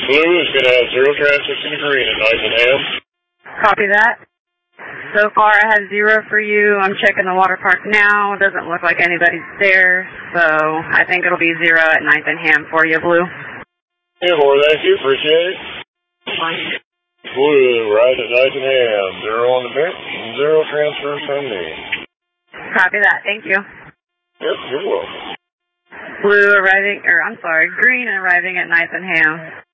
Blue is going to have 0 transits into green at Nicenham. Copy that. So far I have 0 for you. I'm checking the water park now. Doesn't look like anybody's there, so I think it'll be 0 at Nicenham for you, Blue. Yeah, boy, thank you. Appreciate it. Fine. Blue, right at Nicenham. 0 on the bench, 0 transfers from me. Copy that. Thank you. Yep, you're welcome. Green arriving at Nicenham.